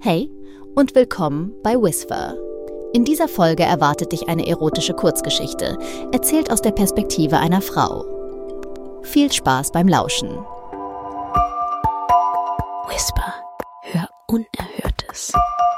Hey und willkommen bei Whisper. In dieser Folge erwartet dich eine erotische Kurzgeschichte, erzählt aus der Perspektive einer Frau. Viel Spaß beim Lauschen. Whisper, hör Unerhörtes.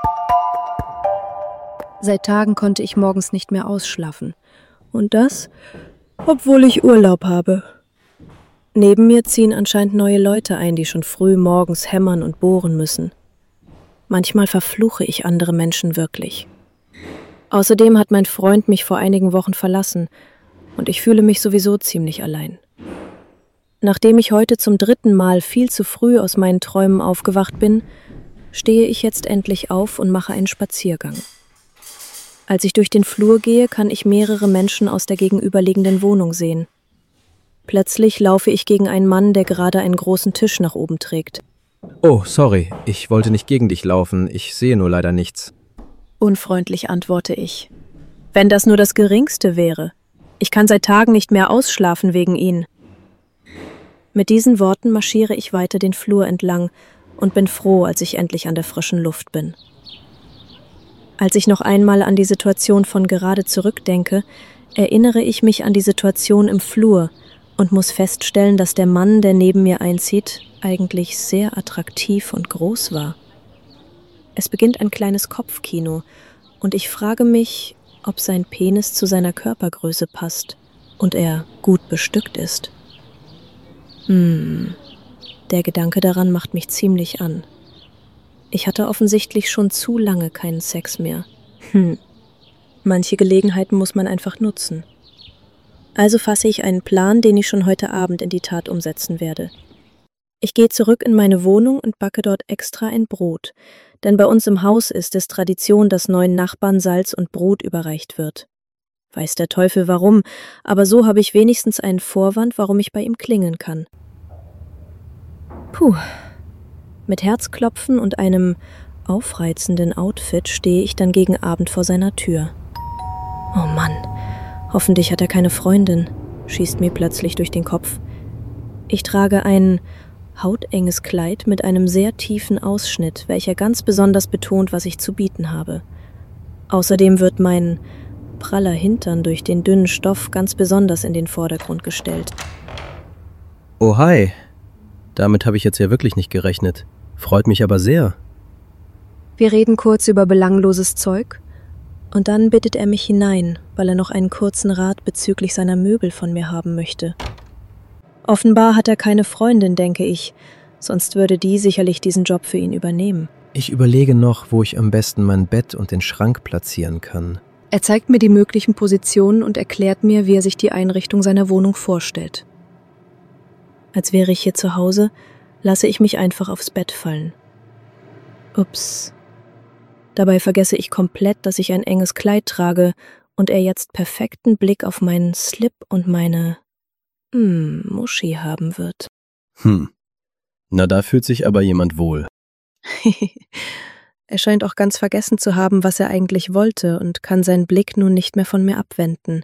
Seit Tagen konnte ich morgens nicht mehr ausschlafen. Und das, obwohl ich Urlaub habe. Neben mir ziehen anscheinend neue Leute ein, die schon früh morgens hämmern und bohren müssen. Manchmal verfluche ich andere Menschen wirklich. Außerdem hat mein Freund mich vor einigen Wochen verlassen und ich fühle mich sowieso ziemlich allein. Nachdem ich heute zum 3. Mal viel zu früh aus meinen Träumen aufgewacht bin, stehe ich jetzt endlich auf und mache einen Spaziergang. Als ich durch den Flur gehe, kann ich mehrere Menschen aus der gegenüberliegenden Wohnung sehen. Plötzlich laufe ich gegen einen Mann, der gerade einen großen Tisch nach oben trägt. Oh, sorry, ich wollte nicht gegen dich laufen, ich sehe nur leider nichts. Unfreundlich antworte ich. Wenn das nur das Geringste wäre. Ich kann seit Tagen nicht mehr ausschlafen wegen Ihnen. Mit diesen Worten marschiere ich weiter den Flur entlang und bin froh, als ich endlich an der frischen Luft bin. Als ich noch einmal an die Situation von gerade zurückdenke, erinnere ich mich an die Situation im Flur und muss feststellen, dass der Mann, der neben mir einzieht, eigentlich sehr attraktiv und groß war. Es beginnt ein kleines Kopfkino und ich frage mich, ob sein Penis zu seiner Körpergröße passt und er gut bestückt ist. Der Gedanke daran macht mich ziemlich an. Ich hatte offensichtlich schon zu lange keinen Sex mehr. Manche Gelegenheiten muss man einfach nutzen. Also fasse ich einen Plan, den ich schon heute Abend in die Tat umsetzen werde. Ich gehe zurück in meine Wohnung und backe dort extra ein Brot, denn bei uns im Haus ist es Tradition, dass neuen Nachbarn Salz und Brot überreicht wird. Weiß der Teufel warum, aber so habe ich wenigstens einen Vorwand, warum ich bei ihm klingeln kann. Mit Herzklopfen und einem aufreizenden Outfit stehe ich dann gegen Abend vor seiner Tür. Oh Mann, hoffentlich hat er keine Freundin, schießt mir plötzlich durch den Kopf. Ich trage ein hautenges Kleid mit einem sehr tiefen Ausschnitt, welcher ganz besonders betont, was ich zu bieten habe. Außerdem wird mein praller Hintern durch den dünnen Stoff ganz besonders in den Vordergrund gestellt. Oh hi, damit habe ich jetzt ja wirklich nicht gerechnet. Freut mich aber sehr. Wir reden kurz über belangloses Zeug und dann bittet er mich hinein, weil er noch einen kurzen Rat bezüglich seiner Möbel von mir haben möchte. Offenbar hat er keine Freundin, denke ich, sonst würde die sicherlich diesen Job für ihn übernehmen. Ich überlege noch, wo ich am besten mein Bett und den Schrank platzieren kann. Er zeigt mir die möglichen Positionen und erklärt mir, wie er sich die Einrichtung seiner Wohnung vorstellt. Als wäre ich hier zu Hause, lasse ich mich einfach aufs Bett fallen. Ups. Dabei vergesse ich komplett, dass ich ein enges Kleid trage und er jetzt perfekten Blick auf meinen Slip und meine Muschi haben wird. Na, da fühlt sich aber jemand wohl. Er scheint auch ganz vergessen zu haben, was er eigentlich wollte und kann seinen Blick nun nicht mehr von mir abwenden.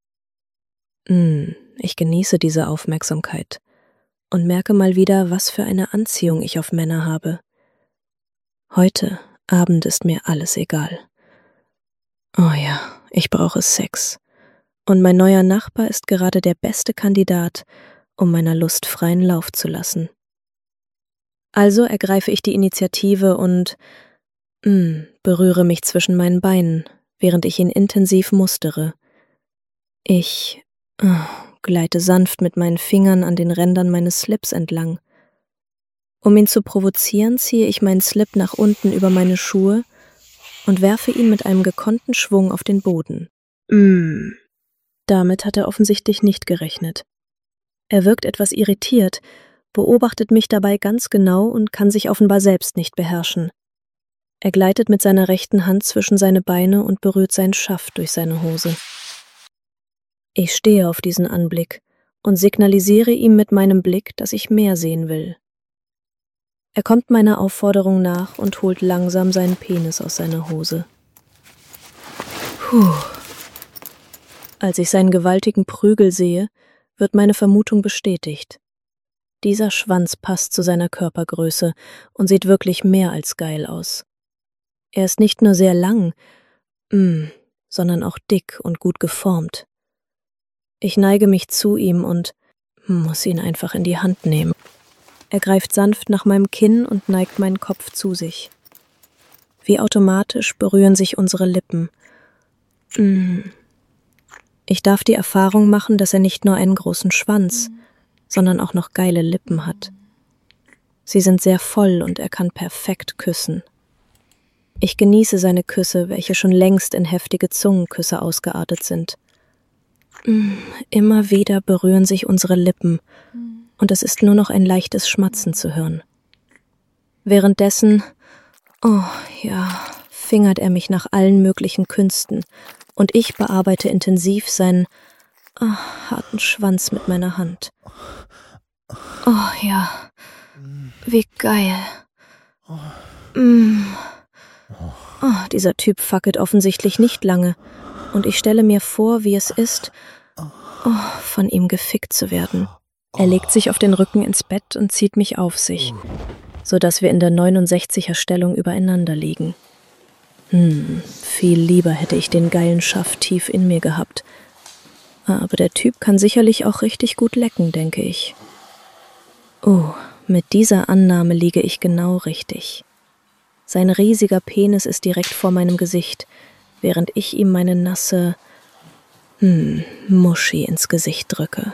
Ich genieße diese Aufmerksamkeit und merke mal wieder, was für eine Anziehung ich auf Männer habe. Heute Abend ist mir alles egal. Oh ja, ich brauche Sex. Und mein neuer Nachbar ist gerade der beste Kandidat, um meiner Lust freien Lauf zu lassen. Also ergreife ich die Initiative und berühre mich zwischen meinen Beinen, während ich ihn intensiv mustere. Ich gleite sanft mit meinen Fingern an den Rändern meines Slips entlang. Um ihn zu provozieren, ziehe ich meinen Slip nach unten über meine Schuhe und werfe ihn mit einem gekonnten Schwung auf den Boden. Damit hat er offensichtlich nicht gerechnet. Er wirkt etwas irritiert, beobachtet mich dabei ganz genau und kann sich offenbar selbst nicht beherrschen. Er gleitet mit seiner rechten Hand zwischen seine Beine und berührt seinen Schaft durch seine Hose. Ich stehe auf diesen Anblick und signalisiere ihm mit meinem Blick, dass ich mehr sehen will. Er kommt meiner Aufforderung nach und holt langsam seinen Penis aus seiner Hose. Als ich seinen gewaltigen Prügel sehe, wird meine Vermutung bestätigt. Dieser Schwanz passt zu seiner Körpergröße und sieht wirklich mehr als geil aus. Er ist nicht nur sehr lang, sondern auch dick und gut geformt. Ich neige mich zu ihm und muss ihn einfach in die Hand nehmen. Er greift sanft nach meinem Kinn und neigt meinen Kopf zu sich. Wie automatisch berühren sich unsere Lippen. Ich darf die Erfahrung machen, dass er nicht nur einen großen Schwanz, sondern auch noch geile Lippen hat. Sie sind sehr voll und er kann perfekt küssen. Ich genieße seine Küsse, welche schon längst in heftige Zungenküsse ausgeartet sind. Immer wieder berühren sich unsere Lippen und es ist nur noch ein leichtes Schmatzen zu hören. Währenddessen, fingert er mich nach allen möglichen Künsten und ich bearbeite intensiv seinen harten Schwanz mit meiner Hand. Oh ja, wie geil. Dieser Typ fackelt offensichtlich nicht lange und ich stelle mir vor, wie es ist, von ihm gefickt zu werden. Er legt sich auf den Rücken ins Bett und zieht mich auf sich, sodass wir in der 69er Stellung übereinander liegen. Viel lieber hätte ich den geilen Schaft tief in mir gehabt. Aber der Typ kann sicherlich auch richtig gut lecken, denke ich. Mit dieser Annahme liege ich genau richtig. Sein riesiger Penis ist direkt vor meinem Gesicht, während ich ihm meine nasse Muschi ins Gesicht drücke.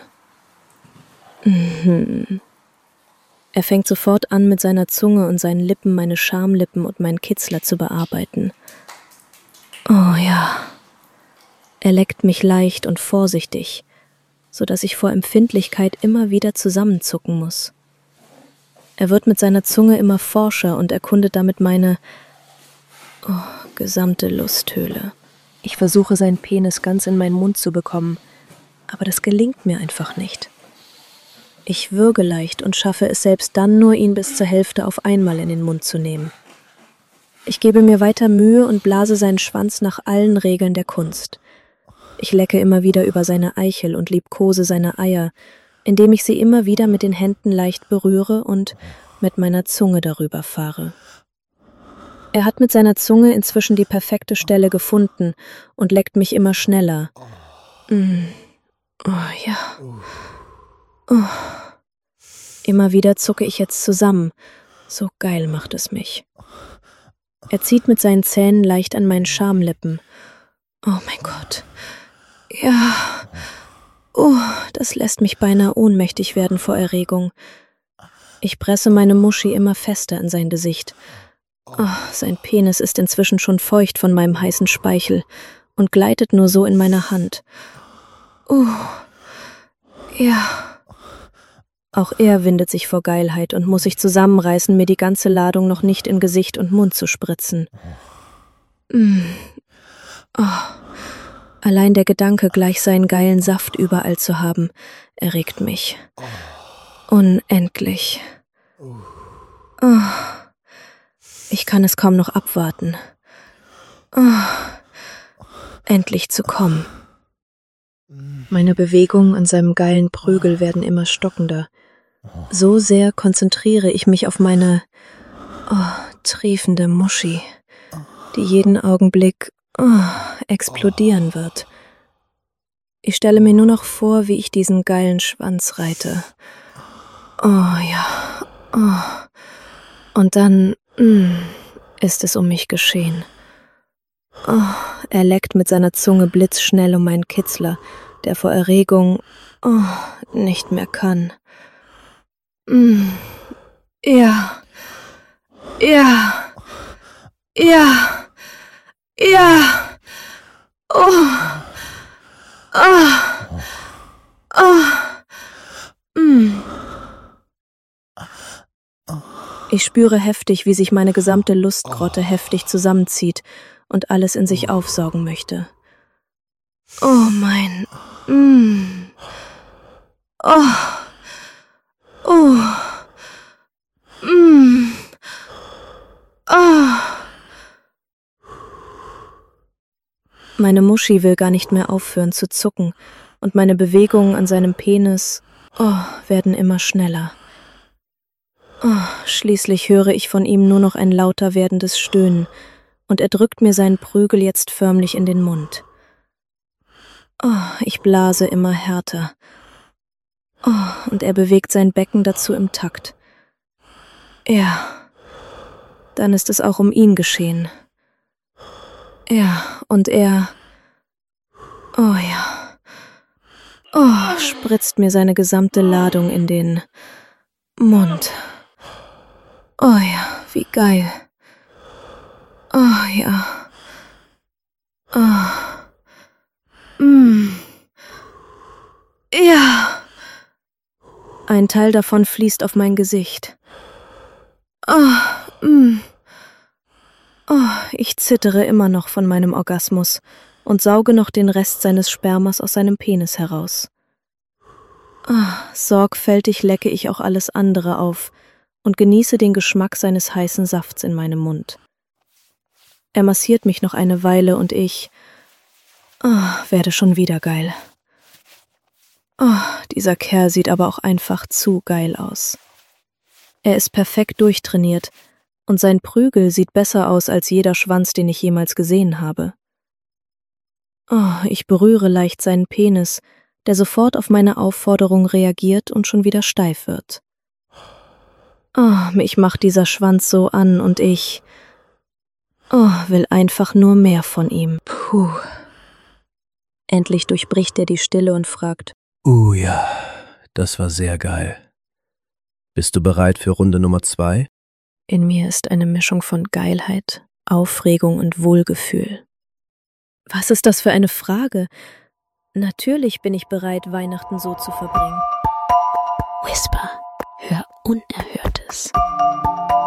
Er fängt sofort an, mit seiner Zunge und seinen Lippen meine Schamlippen und meinen Kitzler zu bearbeiten. Oh ja. Er leckt mich leicht und vorsichtig, sodass ich vor Empfindlichkeit immer wieder zusammenzucken muss. Er wird mit seiner Zunge immer forscher und erkundet damit meine gesamte Lusthöhle. Ich versuche, seinen Penis ganz in meinen Mund zu bekommen, aber das gelingt mir einfach nicht. Ich würge leicht und schaffe es selbst dann nur, ihn bis zur Hälfte auf einmal in den Mund zu nehmen. Ich gebe mir weiter Mühe und blase seinen Schwanz nach allen Regeln der Kunst. Ich lecke immer wieder über seine Eichel und liebkose seine Eier, indem ich sie immer wieder mit den Händen leicht berühre und mit meiner Zunge darüber fahre. Er hat mit seiner Zunge inzwischen die perfekte Stelle gefunden und leckt mich immer schneller. Immer wieder zucke ich jetzt zusammen. So geil macht es mich. Er zieht mit seinen Zähnen leicht an meinen Schamlippen. Oh mein Gott. Ja. Das lässt mich beinahe ohnmächtig werden vor Erregung. Ich presse meine Muschi immer fester in sein Gesicht. Sein Penis ist inzwischen schon feucht von meinem heißen Speichel und gleitet nur so in meiner Hand. Ja. Auch er windet sich vor Geilheit und muss sich zusammenreißen, mir die ganze Ladung noch nicht in Gesicht und Mund zu spritzen. Allein der Gedanke, gleich seinen geilen Saft überall zu haben, erregt mich. Unendlich. Ich kann es kaum noch abwarten. Endlich zu kommen. Meine Bewegungen an seinem geilen Prügel werden immer stockender. So sehr konzentriere ich mich auf meine triefende Muschi, die jeden Augenblick explodieren wird. Ich stelle mir nur noch vor, wie ich diesen geilen Schwanz reite. Und dann ist es um mich geschehen. Er leckt mit seiner Zunge blitzschnell um meinen Kitzler, der vor Erregung nicht mehr kann. Ja. Ich spüre heftig, wie sich meine gesamte Lustgrotte heftig zusammenzieht und alles in sich aufsaugen möchte. Meine Muschi will gar nicht mehr aufhören zu zucken und meine Bewegungen an seinem Penis werden immer schneller. Schließlich höre ich von ihm nur noch ein lauter werdendes Stöhnen und er drückt mir seinen Prügel jetzt förmlich in den Mund. Oh, ich blase immer härter. Oh, und er bewegt sein Becken dazu im Takt. Ja, dann ist es auch um ihn geschehen. Ja, und er... Oh ja. Oh, spritzt mir seine gesamte Ladung in den Mund. Oh ja, wie geil. Oh ja. Oh. Ja. Ein Teil davon fließt auf mein Gesicht. Ich zittere immer noch von meinem Orgasmus und sauge noch den Rest seines Spermas aus seinem Penis heraus. Sorgfältig lecke ich auch alles andere auf und genieße den Geschmack seines heißen Safts in meinem Mund. Er massiert mich noch eine Weile und ich werde schon wieder geil. Dieser Kerl sieht aber auch einfach zu geil aus. Er ist perfekt durchtrainiert und sein Prügel sieht besser aus als jeder Schwanz, den ich jemals gesehen habe. Ich berühre leicht seinen Penis, der sofort auf meine Aufforderung reagiert und schon wieder steif wird. Mich macht dieser Schwanz so an und ich will einfach nur mehr von ihm. Puh. Endlich durchbricht er die Stille und fragt: Ja, das war sehr geil. Bist du bereit für Runde Nummer 2? In mir ist eine Mischung von Geilheit, Aufregung und Wohlgefühl. Was ist das für eine Frage? Natürlich bin ich bereit, Weihnachten so zu verbringen. Whisper, hör Unerhörtes.